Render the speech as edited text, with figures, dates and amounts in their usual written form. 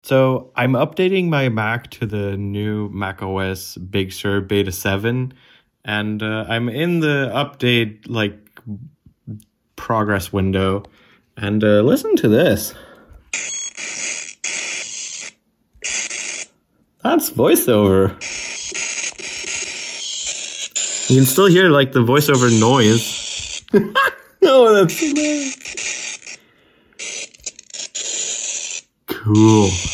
So I'm updating my Mac to the new Mac OS Big Sur Beta 7, and I'm in the update progress window, and listen to this. That's voiceover. You can still hear the voiceover noise. Oh, that's hilarious. Cool.